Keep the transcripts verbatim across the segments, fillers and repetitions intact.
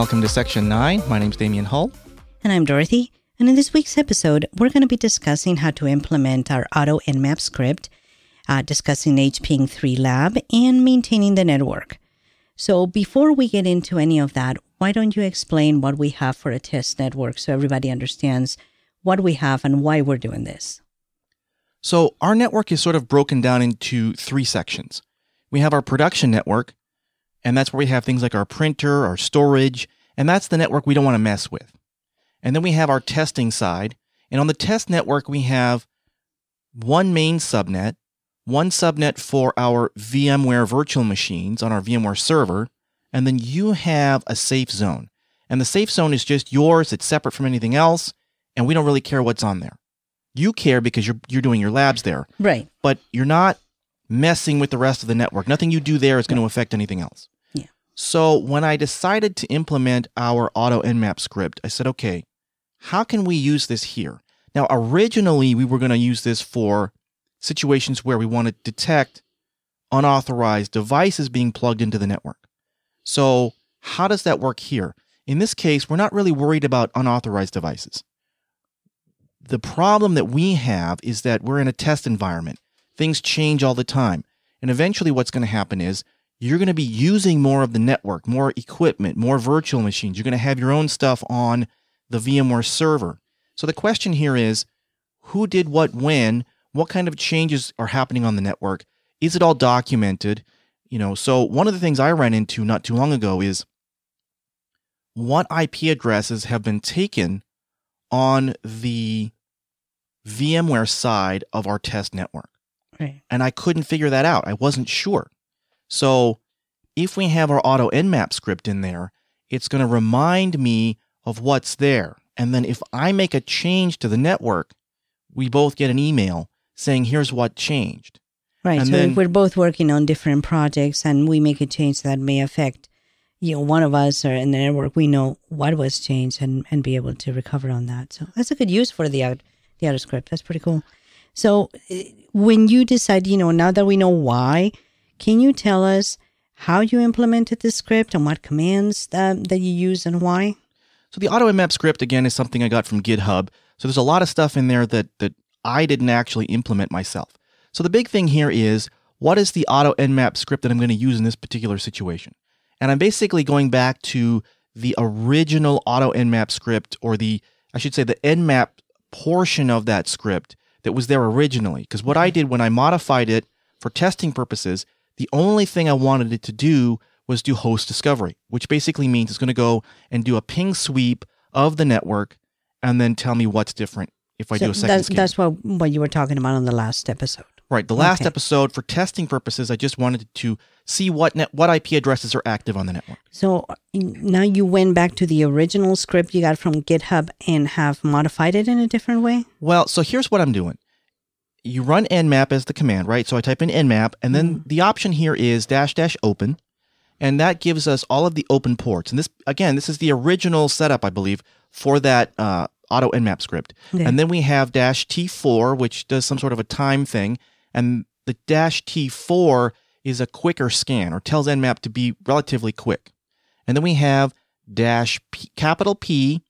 Welcome to Section nine. My name's Damian Hull. And I'm Dorothy. And in this week's episode, we're going to be discussing how to implement our Auto Nmap script, uh, discussing H Ping three Lab, and maintaining the network. So before we get into any of that, why don't you explain what we have for a test network so everybody understands what we have and why we're doing this? So our network is sort of broken down into three sections. We have our production network, and that's where we have things like our printer, our storage, and that's the network we don't want to mess with. And then we have our testing side, and on the test network, we have one main subnet, one subnet for our VMware virtual machines on our VMware server, and then you have a safe zone. And the safe zone is just yours, it's separate from anything else, and we don't really care what's on there. You care because you're you're doing your labs there. Right. But you're not messing with the rest of the network. Nothing you do there is going to affect anything else. Yeah. So when I decided to implement our Auto Nmap script, I said, okay, how can we use this here? Now, originally, we were going to use this for situations where we want to detect unauthorized devices being plugged into the network. So how does that work here? In this case, we're not really worried about unauthorized devices. The problem that we have is that we're in a test environment. Things change all the time. And eventually what's going to happen is you're going to be using more of the network, more equipment, more virtual machines. You're going to have your own stuff on the VMware server. So the question here is, who did what when? What kind of changes are happening on the network? Is it all documented? You know, so one of the things I ran into not too long ago is what I P addresses have been taken on the VMware side of our test network. Right. And I couldn't figure that out. I wasn't sure. So if we have our Auto Nmap script in there, it's going to remind me of what's there. And then if I make a change to the network, we both get an email saying, here's what changed. Right. And so then, if we're both working on different projects and we make a change that may affect, you know, one of us or in the network, we know what was changed and, and be able to recover on that. So that's a good use for the, out, the auto script. That's pretty cool. So when you decide, you know, now that we know why, can you tell us how you implemented the script and what commands that, that you use and why? So the Auto Nmap script, again, is something I got from GitHub. So there's a lot of stuff in there that, that I didn't actually implement myself. So the big thing here is, what is the Auto Nmap script that I'm going to use in this particular situation? And I'm basically going back to the original Auto Nmap script, or the, I should say, the Nmap portion of that script that was there originally. Because what I did when I modified it for testing purposes, the only thing I wanted it to do was do host discovery, which basically means it's going to go and do a ping sweep of the network and then tell me what's different if I so do a second that's, scan. That's what, what you were talking about on the last episode. Right. The last Okay. episode, for testing purposes, I just wanted to see what net, what I P addresses are active on the network. So now you went back to the original script you got from GitHub and have modified it in a different way? Well, so here's what I'm doing. You run nmap as the command, right? So I type in nmap, and then mm. the option here is dash dash open, and that gives us all of the open ports. And this, again, this is the original setup, I believe, for that uh, Auto Nmap script. Okay. And then we have dash T four, which does some sort of a time thing, and the dash T four is a quicker scan, or tells Nmap to be relatively quick. And then we have dash P, capital P,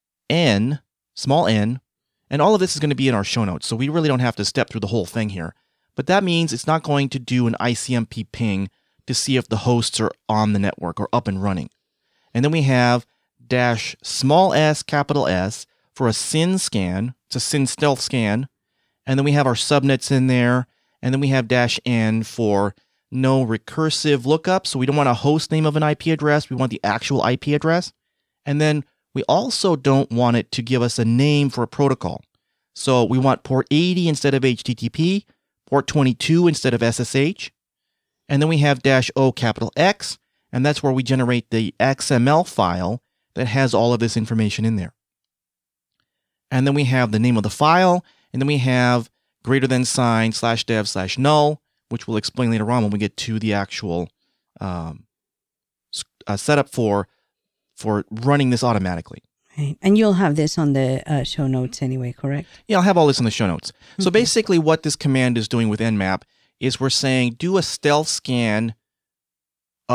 N, small n, and all of this is going to be in our show notes, so we really don't have to step through the whole thing here. But that means it's not going to do an I C M P ping to see if the hosts are on the network or up and running. And then we have dash small s, capital S, for a S Y N scan. It's a S Y N stealth scan. And then we have our subnets in there. And then we have dash N for no recursive lookup. So we don't want a host name of an I P address. We want the actual I P address. And then we also don't want it to give us a name for a protocol. So we want port eighty instead of H T T P, port twenty-two instead of S S H. And then we have dash O capital X, and that's where we generate the X M L file that has all of this information in there. And then we have the name of the file, and then we have greater than sign slash dev slash null, which we'll explain later on when we get to the actual um, uh, setup for for running this automatically. Right. And you'll have this on the uh, show notes anyway, correct? Yeah, I'll have all this in the show notes. Mm-hmm. So basically what this command is doing with Nmap is we're saying do a stealth scan of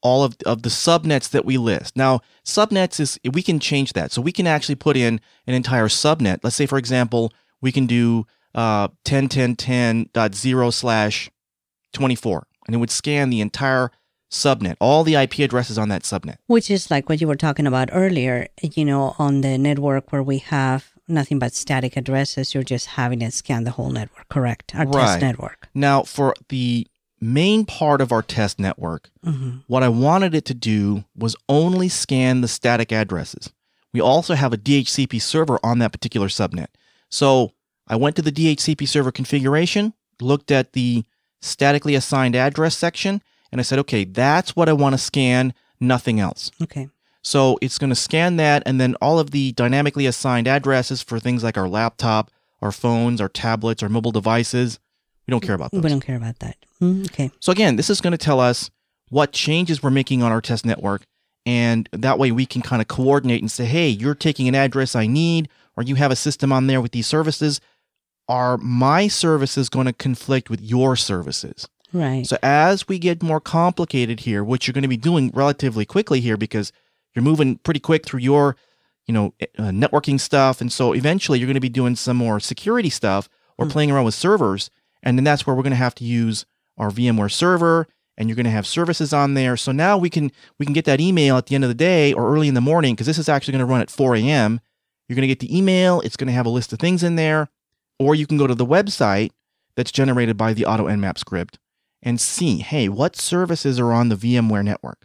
all of, of the subnets that we list. Now, subnets is, we can change that. So we can actually put in an entire subnet. Let's say, for example, we can do uh, ten dot ten dot ten dot zero slash twenty-four, and it would scan the entire subnet, all the I P addresses on that subnet. Which is like what you were talking about earlier, you know, on the network where we have nothing but static addresses, you're just having it scan the whole network, correct? Our Right. test network. Now, for the main part of our test network, Mm-hmm. what I wanted it to do was only scan the static addresses. We also have a D H C P server on that particular subnet. So I went to the D H C P server configuration, looked at the statically assigned address section, and I said, okay, that's what I want to scan, nothing else. Okay. So it's going to scan that, and then all of the dynamically assigned addresses for things like our laptop, our phones, our tablets, our mobile devices, we don't care about those. We don't care about that. Mm, okay. So again, this is going to tell us what changes we're making on our test network, and that way we can kind of coordinate and say, hey, you're taking an address I need, or you have a system on there with these services. Are my services going to conflict with your services? Right. So as we get more complicated here, which you're going to be doing relatively quickly here because you're moving pretty quick through your, you know, uh, networking stuff. And so eventually you're going to be doing some more security stuff or Mm. playing around with servers. And then that's where we're going to have to use our VMware server, and you're going to have services on there. So now we can we can get that email at the end of the day or early in the morning, because this is actually going to run at four a.m. You're going to get the email. It's going to have a list of things in there. Or you can go to the website that's generated by the AutoNmap script and see, hey, what services are on the VMware network?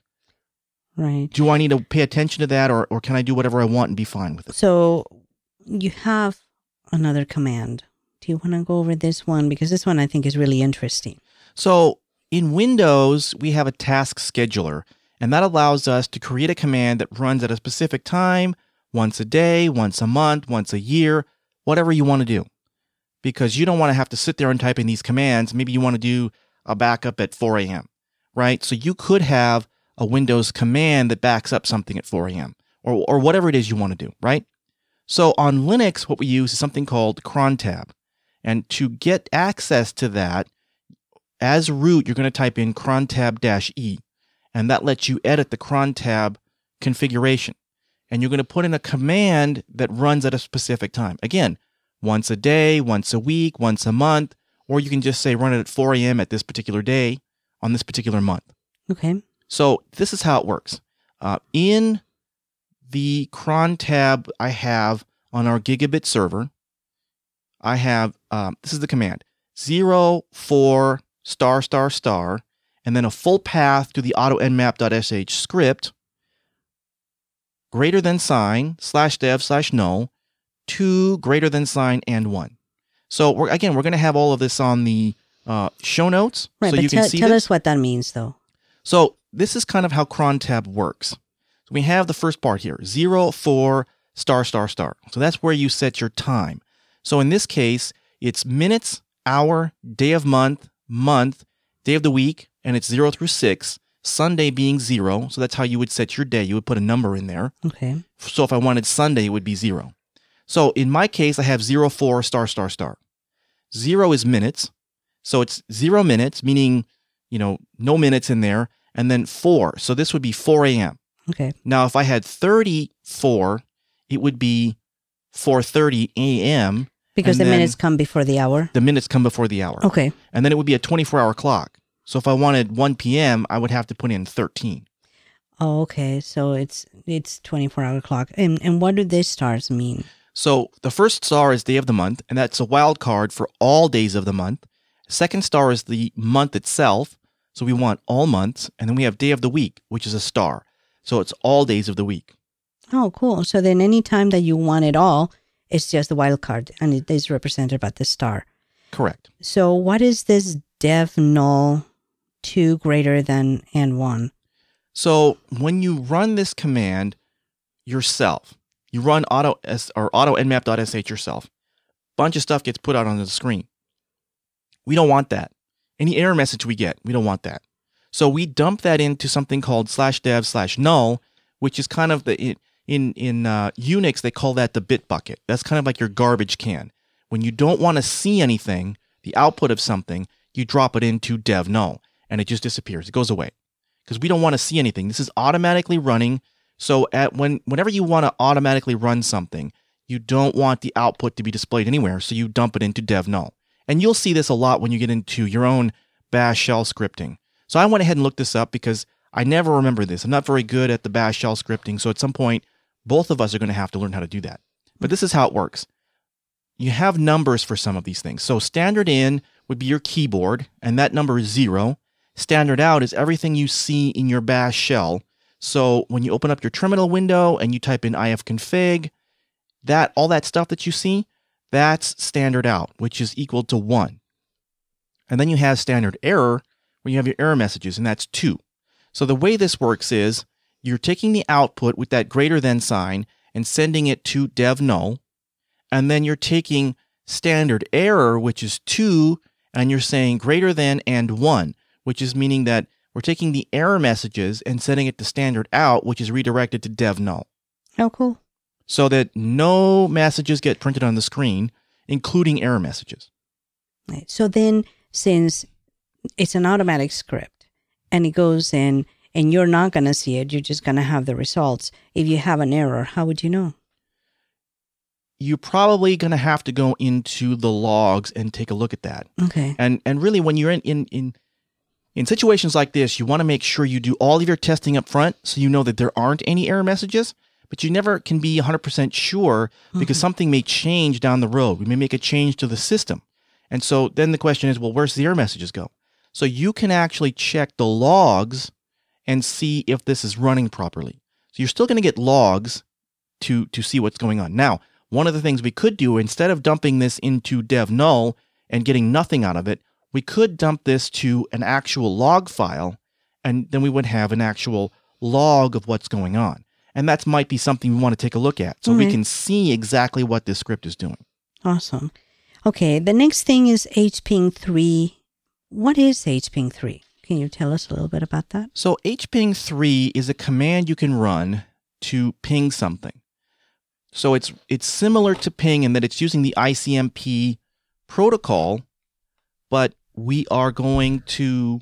Right. Do I need to pay attention to that, or, or can I do whatever I want and be fine with it? So you have another command. Do you want to go over this one? Because this one I think is really interesting. So in Windows, we have a task scheduler, and that allows us to create a command that runs at a specific time, once a day, once a month, once a year, whatever you want to do. Because you don't want to have to sit there and type in these commands. Maybe you want to do a backup at four a.m., right? So you could have a Windows command that backs up something at four a.m. or or whatever it is you want to do, right? So on Linux, what we use is something called crontab. And to get access to that, as root, you're going to type in crontab-e, and that lets you edit the crontab configuration. And you're going to put in a command that runs at a specific time. Again, once a day, once a week, once a month, or you can just say run it at four a.m. at this particular day on this particular month. Okay. So this is how it works. Uh, in the cron tab I have on our gigabit server, I have, um, this is the command, zero, four, star, star, star, and then a full path to the AutoNmap.sh script, greater than sign, slash dev, slash null, two, greater than sign, and one. So we're, again, we're going to have all of this on the uh, show notes, Right, so but you can tell, see tell this. us what that means, though. So this is kind of how crontab works. So we have the first part here, zero, four, star, star, star. So that's where you set your time. So in this case, it's minutes, hour, day of month, month, day of the week, and it's zero through six, Sunday being zero. So that's how you would set your day. You would put a number in there. Okay. So if I wanted Sunday, it would be zero. So in my case, I have zero, four, star, star, star. Zero is minutes. So it's zero minutes, meaning, you know, no minutes in there. And then four. So this would be four a.m. Okay. Now, if I had thirty-four, it would be four thirty a.m. Because and the then minutes come before the hour. The minutes come before the hour. Okay. And then it would be a twenty-four hour clock. So if I wanted one p.m., I would have to put in thirteen. Oh, okay. So it's it's twenty-four hour clock. And and what do these stars mean? So the first star is day of the month, and that's a wild card for all days of the month. Second star is the month itself. So we want all months. And then we have day of the week, which is a star. So it's all days of the week. Oh, cool. So then any time that you want it all, it's just the wild card, and it is represented by the star. Correct. So what is this dev null two greater than and one? So when you run this command yourself, you run auto or AutoNmap.sh yourself, bunch of stuff gets put out on the screen. We don't want that. Any error message we get, we don't want that. So we dump that into something called slash dev slash null, which is kind of the, in, in uh, Unix, they call that the bit bucket. That's kind of like your garbage can. When you don't want to see anything, the output of something, you drop it into dev null, and it just disappears. It goes away. because we don't want to see anything. This is automatically running. So at when whenever you want to automatically run something, you don't want the output to be displayed anywhere, so you dump it into dev null. And you'll see this a lot when you get into your own bash shell scripting. So I went ahead and looked this up because I never remember this. I'm not very good at the bash shell scripting, so at some point, both of us are going to have to learn how to do that. But this is how it works. You have numbers for some of these things. So standard in would be your keyboard, and that number is zero. Standard out is everything you see in your bash shell. So when you open up your terminal window and you type in ifconfig, that all that stuff that you see, that's standard out, which is equal to one. And then you have standard error, where you have your error messages, and that's two. So the way this works is you're taking the output with that greater than sign and sending it to dev null, and then you're taking standard error, which is two, and you're saying greater than and one, which is meaning that we're taking the error messages and sending it to standard out, which is redirected to dev null. Oh, cool. So that no messages get printed on the screen, including error messages. Right. So then, since it's an automatic script and it goes in and you're not going to see it, you're just going to have the results. If you have an error, how would you know? You're probably going to have to go into the logs and take a look at that. Okay. And and really, when you're in in in, in situations like this, you want to make sure you do all of your testing up front so you know that there aren't any error messages. But you never can be one hundred percent sure because mm-hmm. something may change down the road. We may make a change to the system. And so then the question is, well, where's the error messages go? So you can actually check the logs and see if this is running properly. So you're still going to get logs to, to see what's going on. Now, one of the things we could do, instead of dumping this into dev null and getting nothing out of it, we could dump this to an actual log file, and then we would have an actual log of what's going on. And that might be something we want to take a look at so mm-hmm. we can see exactly what this script is doing. Awesome. Okay, the next thing is H ping three. What is H ping three? Can you tell us a little bit about that? So H ping three is a command you can run to ping something. So it's it's similar to ping in that it's using the I C M P protocol, but we are going to...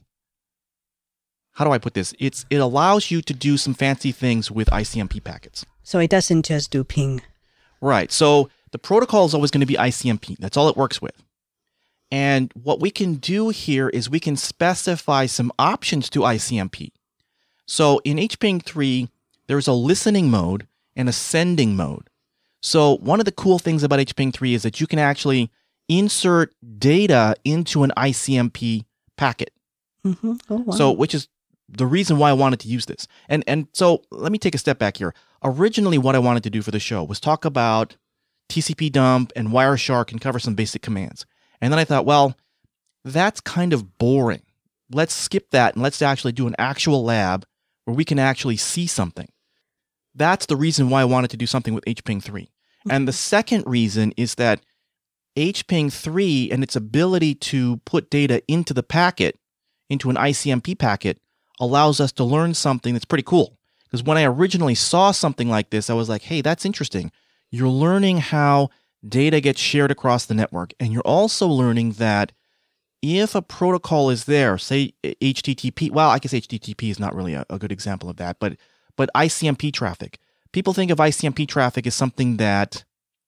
How do I put this? It's It allows you to do some fancy things with I C M P packets. So it doesn't just do ping. Right. So the protocol is always going to be I C M P. That's all it works with. And what we can do here is we can specify some options to I C M P. So in H ping three, there's a listening mode and a sending mode. So one of the cool things about H ping three is that you can actually insert data into an I C M P packet. Mm-hmm. Oh, wow. So, which is the reason why I wanted to use this. And and so let me take a step back here. Originally, what I wanted to do for the show was talk about T C P dump and Wireshark and cover some basic commands. And then I thought, well, that's kind of boring. Let's skip that and let's actually do an actual lab where we can actually see something. That's the reason why I wanted to do something with H ping three. And the second reason is that H ping three and its ability to put data into the packet, into an I C M P packet, allows us to learn something that's pretty cool. Because when I originally saw something like this, I was like, hey, that's interesting. You're learning how data gets shared across the network. And you're also learning that if a protocol is there, say H T T P, well, I guess H T T P is not really a, a good example of that, but but I C M P traffic. People think of I C M P traffic as something that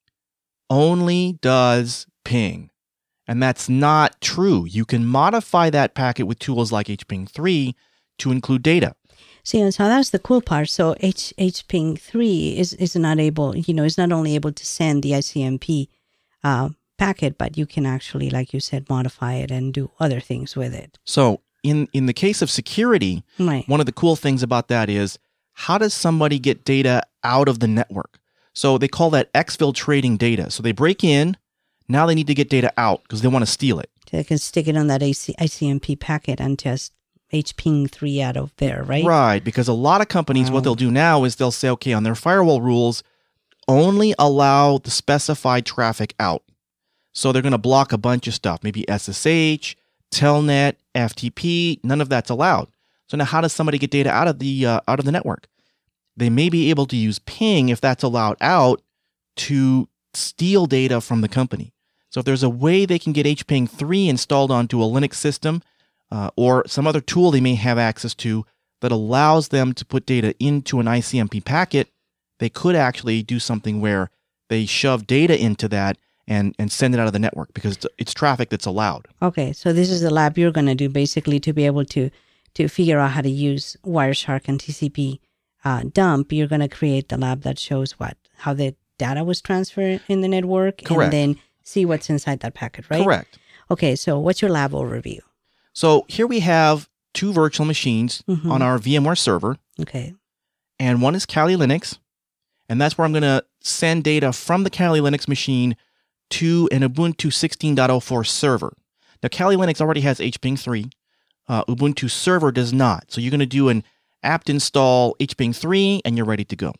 only does ping. And that's not true. You can modify that packet with tools like H ping three to include data. See, so that's the cool part. So H H ping three is, is not able, you know, it's not only able to send the I C M P uh, packet, but you can actually, like you said, modify it and do other things with it. So in, in the case of security, right. One of the cool things about that is, how does somebody get data out of the network? So they call that exfiltrating data. So they break in, now they need to get data out because they want to steal it. So they can stick it on that I C M P packet and just H ping three out of there, right? Right, because a lot of companies, wow. what they'll do now is they'll say, okay, on their firewall rules, only allow the specified traffic out. So they're going to block a bunch of stuff, maybe S S H, Telnet, F T P, none of that's allowed. So now how does somebody get data out of the uh, out of the network? They may be able to use ping, if that's allowed out, to steal data from the company. So if there's a way they can get H ping three installed onto a Linux system uh, or some other tool they may have access to, that allows them to put data into an I C M P packet, they could actually do something where they shove data into that and, and send it out of the network because it's, it's traffic that's allowed. Okay, so this is the lab you're going to do basically to be able to to figure out how to use Wireshark and T C P uh, dump. You're going to create the lab that shows what? How the data was transferred in the network. Correct. And then see what's inside that packet, right? Correct. Okay, so what's your lab overview? So here we have two virtual machines Mhm. on our VMware server, Okay. and one is Kali Linux, and that's where I'm going to send data from the Kali Linux machine to an Ubuntu sixteen point oh four server. Now, Kali Linux already has H P N three. Uh, Ubuntu server does not. So you're going to do an apt install H P N three, and you're ready to go.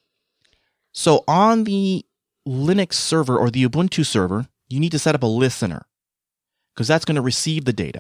So on the Linux server or the Ubuntu server, you need to set up a listener because that's going to receive the data.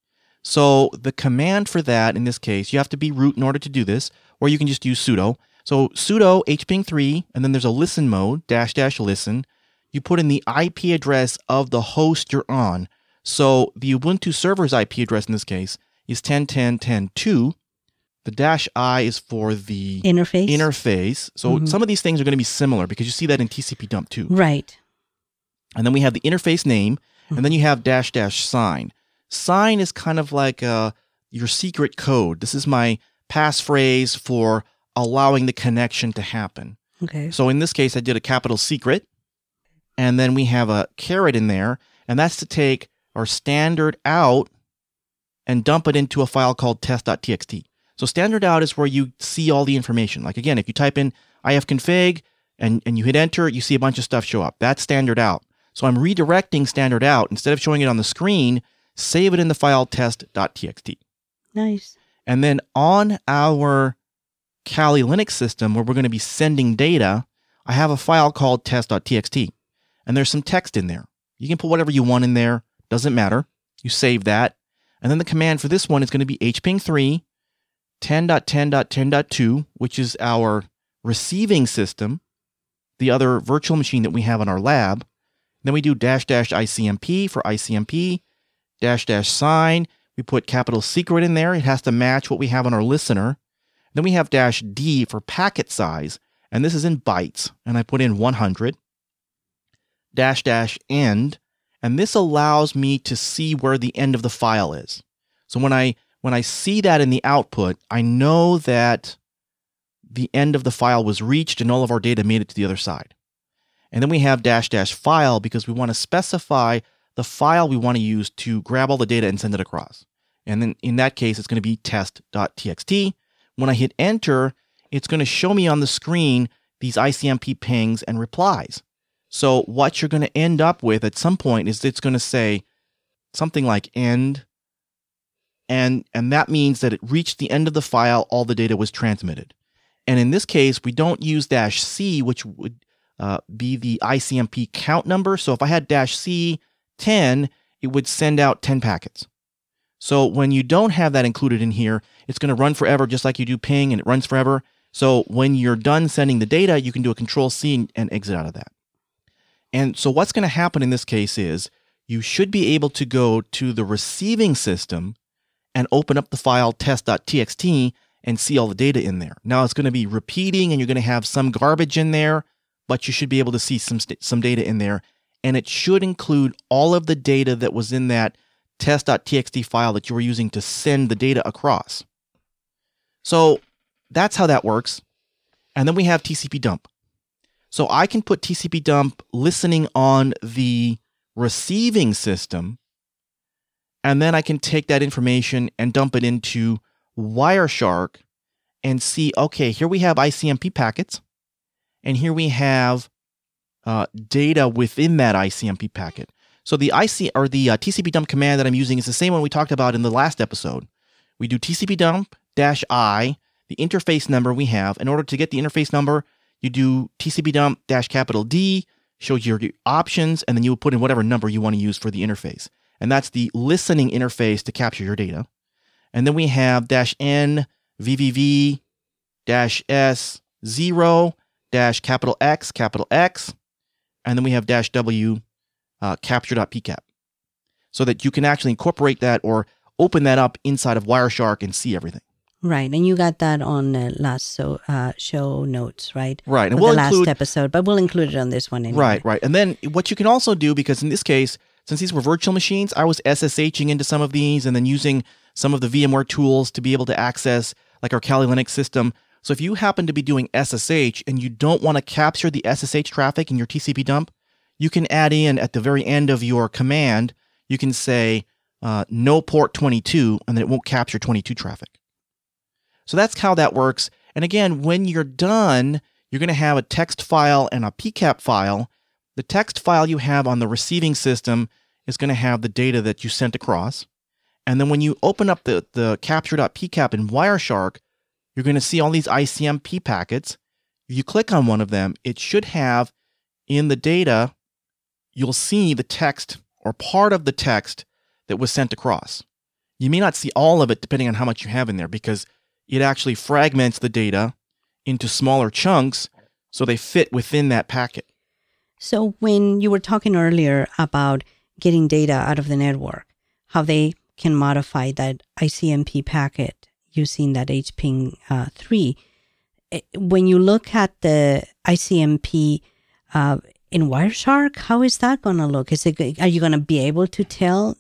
So the command for that, in this case, you have to be root in order to do this, or you can just use sudo. So sudo H P N three, and then there's a listen mode, dash dash listen. You put in the I P address of the host you're on. So the Ubuntu server's I P address in this case is ten dot ten dot ten dot two. The dash I is for the Interface? interface. So Mhm. some of these things are going to be similar because you see that in T C P dump too. Right. And then we have the interface name, and then you have dash dash sign. Sign is kind of like uh, your secret code. This is my passphrase for allowing the connection to happen. Okay. So in this case, I did a capital secret, and then we have a caret in there, and that's to take our standard out and dump it into a file called test dot t x t. So standard out is where you see all the information. Like again, if you type in ifconfig and, and you hit enter, you see a bunch of stuff show up. That's standard out. So I'm redirecting standard out. Instead of showing it on the screen, save it in the file test dot t x t. Nice. And then on our Kali Linux system where we're going to be sending data, I have a file called test dot t x t. And there's some text in there. You can put whatever you want in there. Doesn't matter. You save that. And then the command for this one is going to be H P N three, ten dot ten dot ten dot two, which is our receiving system, the other virtual machine that we have in our lab. Then we do dash dash I C M P for I C M P, dash dash sign. We put capital secret in there. It has to match what we have on our listener. Then we have dash D for packet size, and this is in bytes, and I put in one hundred. Dash dash end, and this allows me to see where the end of the file is. So when I when I see that in the output, I know that the end of the file was reached and all of our data made it to the other side. And then we have dash dash file because we want to specify the file we want to use to grab all the data and send it across. And then in that case, it's going to be test dot t x t. When I hit enter, it's going to show me on the screen these I C M P pings and replies. So what you're going to end up with at some point is it's going to say something like end, and, and that means that it reached the end of the file, all the data was transmitted. And in this case, we don't use dash C, which would uh, be the I C M P count number. So if I had dash C ten, it would send out ten packets. So when you don't have that included in here, it's going to run forever just like you do ping, and it runs forever. So when you're done sending the data, you can do a control C and, and exit out of that. And so what's going to happen in this case is you should be able to go to the receiving system and open up the file test dot t x t and see all the data in there. Now it's going to be repeating and you're going to have some garbage in there, but you should be able to see some st- some data in there. And it should include all of the data that was in that test dot t x t file that you were using to send the data across. So that's how that works. And then we have T C P dump. So I can put T C P dump listening on the receiving system, and then I can take that information and dump it into Wireshark and see, okay, here we have I C M P packets, and here we have uh, data within that I C M P packet. So the I C or the uh, T C P dump command that I'm using is the same one we talked about in the last episode. We do T C P dump dash I, the interface number we have. In order to get the interface number, you do T C P dump dash capital D, shows your options, and then you will put in whatever number you want to use for the interface. And that's the listening interface to capture your data. And then we have dash N, V V V, dash S, zero, dash capital X, capital X, and then we have dash W, uh, capture.pcap. So that you can actually incorporate that or open that up inside of Wireshark and see everything. Right, and you got that on the last so, uh, show notes, right? Right, and For we'll the last include episode, but we'll include it on this one anyway. Right, right. And then what you can also do, because in this case, since these were virtual machines, I was SSHing into some of these and then using some of the VMware tools to be able to access like our Kali Linux system. So if you happen to be doing S S H and you don't want to capture the S S H traffic in your T C P dump, you can add in at the very end of your command, you can say uh, no port twenty-two, and then it won't capture twenty-two traffic. So that's how that works. And again, when you're done, you're going to have a text file and a P CAP file. The text file you have on the receiving system is going to have the data that you sent across. And then when you open up the, the capture.pcap in Wireshark, you're going to see all these I C M P packets. If you click on one of them, it should have in the data, you'll see the text or part of the text that was sent across. You may not see all of it depending on how much you have in there, because it actually fragments the data into smaller chunks so they fit within that packet. So when you were talking earlier about getting data out of the network, how they can modify that I C M P packet using that H ping uh, three, when you look at the I C M P uh, in Wireshark, how is that going to look? Is it, are you going to be able to tell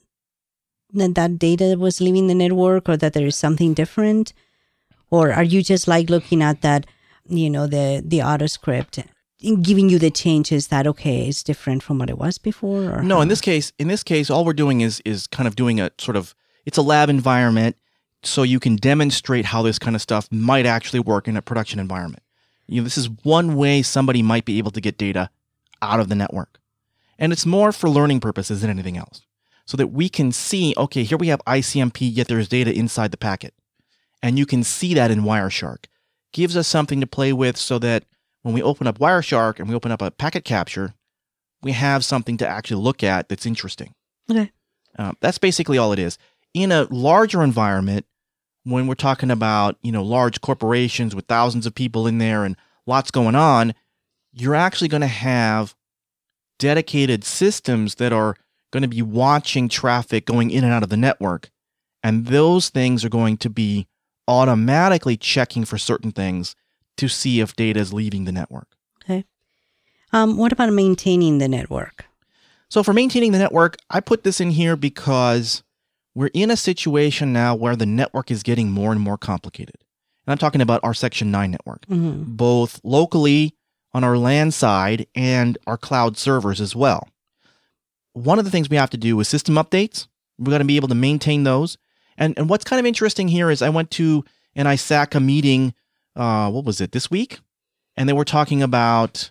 that that data was leaving the network, or that there is something different? Or are you just like looking at that, you know, the, the auto script, giving you the changes that, okay, it's different from what it was before? Or no, how? in this case, in this case, all we're doing is is kind of doing a sort of, it's a lab environment, so you can demonstrate how this kind of stuff might actually work in a production environment. You know, this is one way somebody might be able to get data out of the network. And it's more for learning purposes than anything else. So that we can see, okay, here we have I C M P, yet there's data inside the packet. And you can see that in Wireshark. Gives us something to play with so that when we open up Wireshark and we open up a packet capture, we have something to actually look at that's interesting. Okay. Uh, that's basically all it is. In a larger environment, when we're talking about, you know, large corporations with thousands of people in there and lots going on, you're actually going to have dedicated systems that are going to be watching traffic going in and out of the network. And those things are going to be automatically checking for certain things to see if data is leaving the network. Okay. Um, what about maintaining the network? So for maintaining the network, I put this in here because we're in a situation now where the network is getting more and more complicated. And I'm talking about our Section nine network, Mm-hmm. both locally on our LAN side and our cloud servers as well. One of the things we have to do is system updates. We're going to be able to maintain those. And and what's kind of interesting here is I went to an I S A C A meeting, uh, what was it, this week? And they were talking about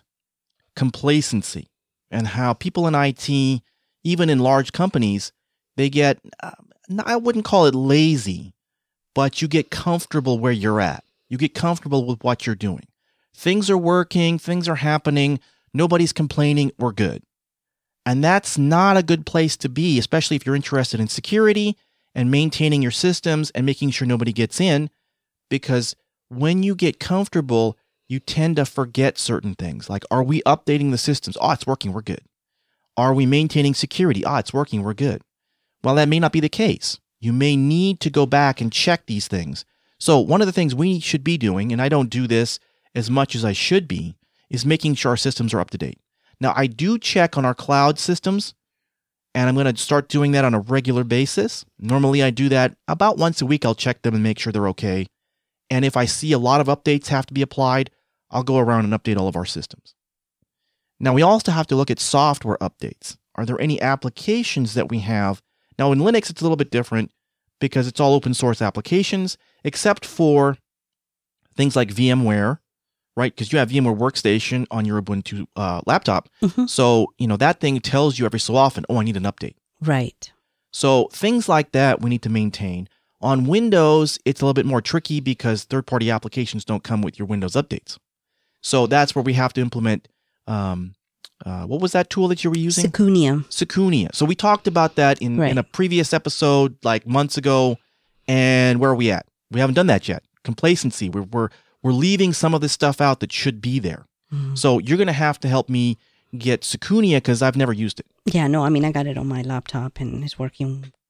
complacency and how people in I T, even in large companies, they get, uh, I wouldn't call it lazy, but you get comfortable where you're at. You get comfortable with what you're doing. Things are working, things are happening, nobody's complaining, we're good. And that's not a good place to be, especially if you're interested in security and maintaining your systems and making sure nobody gets in, because when you get comfortable, you tend to forget certain things. Like, are we updating the systems? Oh, it's working, we're good. Are we maintaining security? Ah, oh, it's working, we're good. Well, that may not be the case. You may need to go back and check these things. So one of the things we should be doing, and I don't do this as much as I should be, is making sure our systems are up to date. Now, I do check on our cloud systems, and I'm going to start doing that on a regular basis. Normally, I do that about once a week. I'll check them and make sure they're okay. And if I see a lot of updates have to be applied, I'll go around and update all of our systems. Now, we also have to look at software updates. Are there any applications that we have? Now, in Linux, it's a little bit different because it's all open source applications, except for things like VMware, right? Because you have VMware Workstation on your Ubuntu uh, laptop. Mm-hmm. So, you know, that thing tells you every so often, oh, I need an update. Right. So things like that we need to maintain. On Windows, it's a little bit more tricky because third-party applications don't come with your Windows updates. So that's where we have to implement, um, uh, what was that tool that you were using? Secunia. Secunia. So we talked about that in, Right. in a previous episode, like months ago. And where are we at? We haven't done that yet. Complacency. We're we're we're leaving some of this stuff out that should be there. Mm. So you're going to have to help me get Secunia because I've never used it. Yeah, no, I mean, I got it on my laptop and it's working great.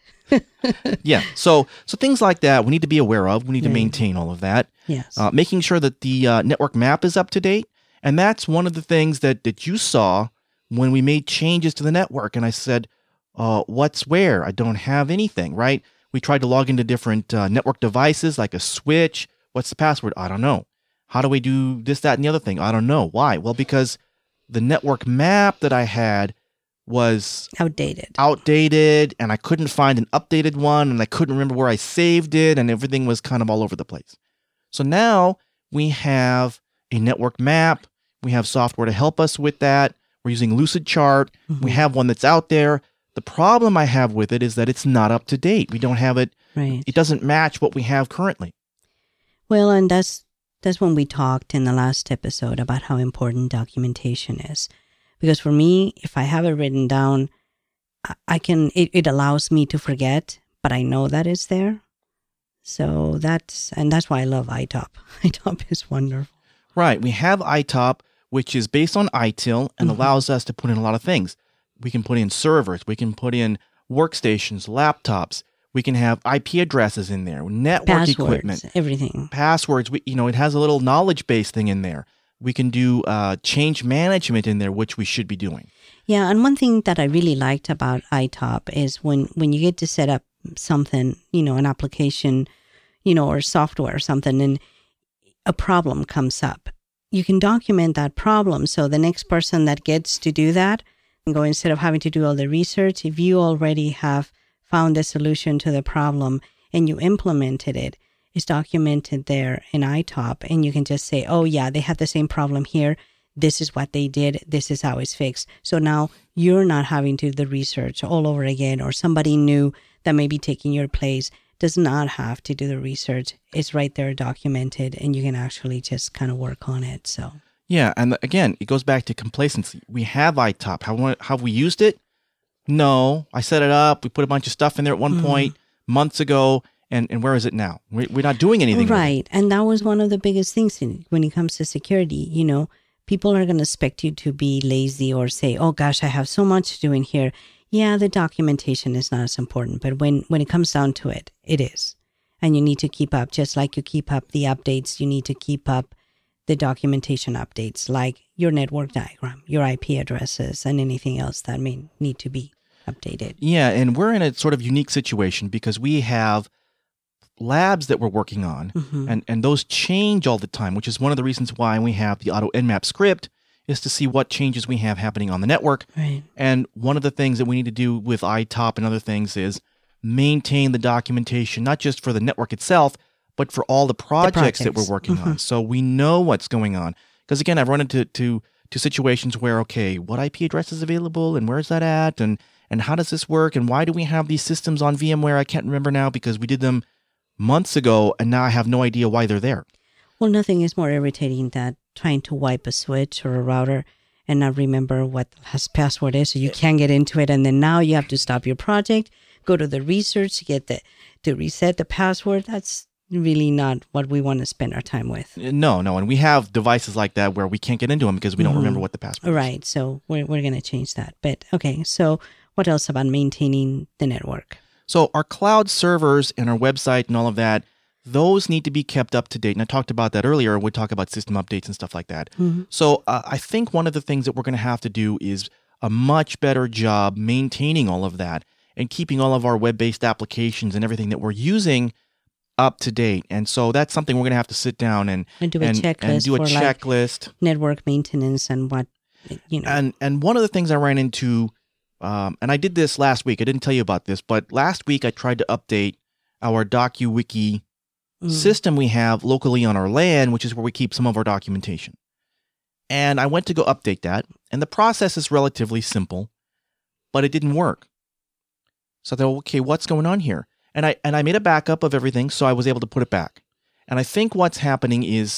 yeah. So so things like that we need to be aware of. We need to Right. maintain all of that. Yes. Uh, making sure that the uh, network map is up to date. And that's one of the things that, that you saw when we made changes to the network. And I said, uh, what's where? I don't have anything, right? We tried to log into different uh, network devices like a switch. What's the password? I don't know. How do we do this, that, and the other thing? I don't know. Why? Well, because the network map that I had was Outdated. outdated and I couldn't find an updated one and I couldn't remember where I saved it and everything was kind of all over the place. So now we have a network map. We have software to help us with that. We're using Lucidchart. Mhm. We have one that's out there. The problem I have with it is that it's not up to date. We don't have it. Right. It doesn't match what we have currently. Well, and that's that's when we talked in the last episode about how important documentation is. Because for me, if I have it written down, I- I can. It, it allows me to forget, but I know that it's there. So that's and that's why I love I T O P. I T O P is wonderful. Right. We have I T O P, which is based on I T I L and Mhm. allows us to put in a lot of things. We can put in servers. We can put in workstations, laptops. We can have I P addresses in there, network Passwords, equipment, everything. passwords. We, you know, it has a little knowledge base thing in there. We can do uh, change management in there, which we should be doing. Yeah, and one thing that I really liked about I T O P is when, when you get to set up something, you know, an application, you know, or software or something, and a problem comes up, you can document that problem. So the next person that gets to do that, and go instead of having to do all the research, if you already have found a solution to the problem and you implemented it, it's documented there in I T O P, and you can just say, oh yeah, they had the same problem here. This is what they did. This is how it's fixed. So now you're not having to do the research all over again, or somebody new that may be taking your place does not have to do the research. It's right there documented, and you can actually just kind of work on it. So Yeah, and again, it goes back to complacency. We have I T O P. How have we used it? No. I set it up. We put a bunch of stuff in there at one Mhm. point months ago, and, and where is it now? We- We're not doing anything with it. right. And that was one of the biggest things in, when it comes to security. You know, people are going to expect you to be lazy or say, oh gosh, I have so much to do in here. Yeah, the documentation is not as important, but when, when it comes down to it, it is. And you need to keep up, just like you keep up the updates, you need to keep up the documentation updates, like your network diagram, your I P addresses, and anything else that may need to be updated. Yeah, and we're in a sort of unique situation because we have labs that we're working on, Mhm. and, and those change all the time, which is one of the reasons why we have the Auto Nmap script, is to see what changes we have happening on the network. Right. And one of the things that we need to do with I T O P and other things is maintain the documentation, not just for the network itself, but for all the projects, that we're projects. working on. So we know what's going on. Because again, I've run into to, to situations where, okay, what I P address is available and where's that at? And, and how does this work? And why do we have these systems on VMware? I can't remember now because we did them months ago and now I have no idea why they're there. Well, nothing is more irritating than trying to wipe a switch or a router and not remember what the last password is, so you can't get into it. And then now you have to stop your project, go to the research to get the to reset the password. That's really not what we want to spend our time with. No, no. And we have devices like that where we can't get into them because we don't Mhm. remember what the password is. Right. So we're we're going to change that. But okay. So what else about maintaining the network? So our cloud servers and our website and all of that, those need to be kept up to date. And I talked about that earlier. We talk about system updates and stuff like that. Mhm. So uh, I think one of the things that we're going to have to do is a much better job maintaining all of that and keeping all of our web-based applications and everything that we're using up to date. And so that's something we're going to have to sit down and, And do a and, checklist and do a for like checklist. network maintenance and what you know. And and one of the things I ran into, um, and I did this last week. I didn't tell you about this, but last week I tried to update our DocuWiki Mm. system we have locally on our LAN, which is where we keep some of our documentation. And I went to go update that, and the process is relatively simple, but it didn't work. So I thought, okay, what's going on here? And I and I made a backup of everything, so I was able to put it back. And I think what's happening is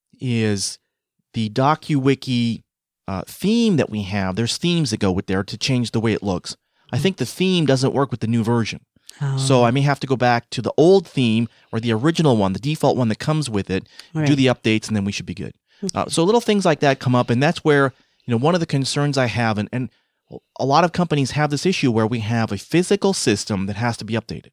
is the DocuWiki uh, theme that we have. There's themes that go with there to change the way it looks. I think the theme doesn't work with the new version. Oh, So I may have to go back to the old theme or the original one, the default one that comes with it, right. do the updates, and then we should be good. Uh, so little things like that come up, and that's where, you know, one of the concerns I have, and, and A lot of companies have this issue where we have a physical system that has to be updated.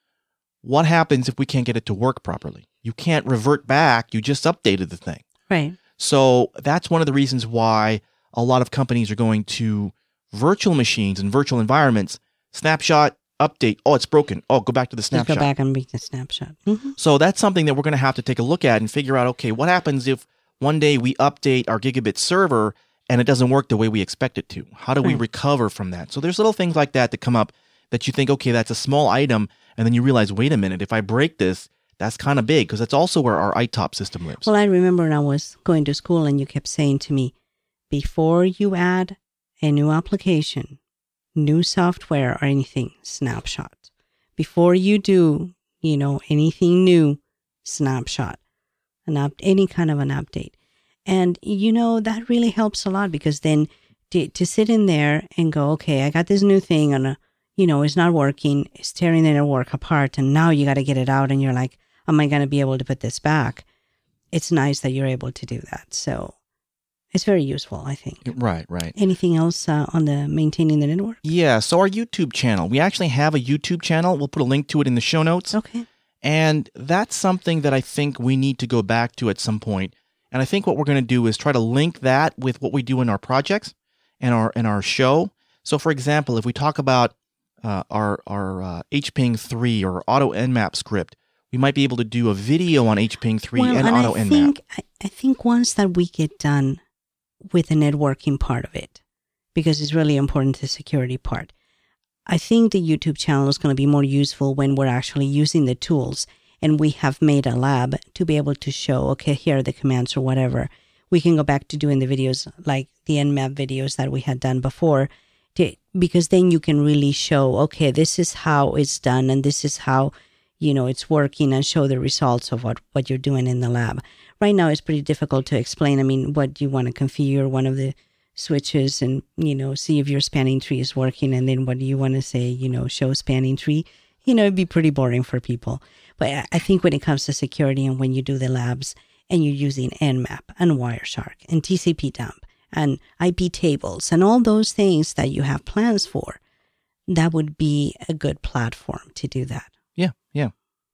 What happens if we can't get it to work properly? You can't revert back. You just updated the thing. Right. So that's one of the reasons why a lot of companies are going to virtual machines and virtual environments, snapshot, update. Oh, it's broken. Oh, go back to the snapshot. Just go back and make the snapshot. Mm-hmm. So that's something that we're going to have to take a look at and figure out, okay, what happens if one day we update our gigabit server and it doesn't work the way we expect it to? How do we Right. recover from that? So there's little things like that that come up that you think, okay, that's a small item. And then you realize, wait a minute, if I break this, that's kind of big because that's also where our I TOP system lives. Well, I remember when I was going to school and you kept saying to me, before you add a new application, new software or anything, snapshot. Before you do, you know, anything new, snapshot. An up, any kind of an update. And, you know, that really helps a lot because then to, to sit in there and go, okay, I got this new thing and, uh, you know, it's not working. It's tearing the network apart. And now you got to get it out. And you're like, am I going to be able to put this back? It's nice that you're able to do that. So it's very useful, I think. Right, right. Anything else uh, on the maintaining the network? Yeah, so our YouTube channel. We actually have a YouTube channel. We'll put a link to it in the show notes. Okay. And that's something that I think we need to go back to at some point. And I think what we're going to do is try to link that with what we do in our projects and our and our show. So, for example, if we talk about uh, our our uh, H P N G three or Auto Nmap script, we might be able to do a video on H P N G three well, and, and Auto I Nmap. Think, I, I think once that we get done with the networking part of it, because it's really important, the security part, I think the YouTube channel is going to be more useful when we're actually using the tools and we have made a lab to be able to show, okay, here are the commands or whatever. We can go back to doing the videos like the Nmap videos that we had done before, to, because then you can really show, okay, this is how it's done and this is how, you know, it's working, and show the results of what, what you're doing in the lab. Right now, it's pretty difficult to explain. I mean, what you want to configure one of the switches and, you know, see if your spanning tree is working. And then what do you want to say, you know, show spanning tree? You know, it'd be pretty boring for people. But I think when it comes to security and when you do the labs and you're using Nmap and Wireshark and T C P dump and I P tables and all those things that you have plans for, that would be a good platform to do that. Yeah, yeah.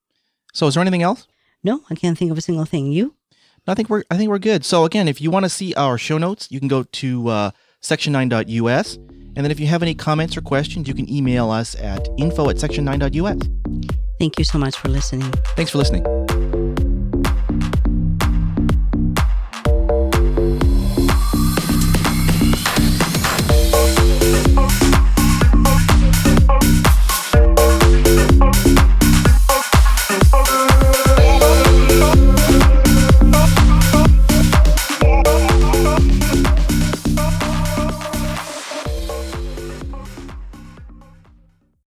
So is there anything else? No, I can't think of a single thing. You? I think we're I think we're good. So again, if you want to see our show notes, you can go to uh, section nine dot U S. And then if you have any comments or questions, you can email us at info at section nine dot U S. Thank you so much for listening. Thanks for listening.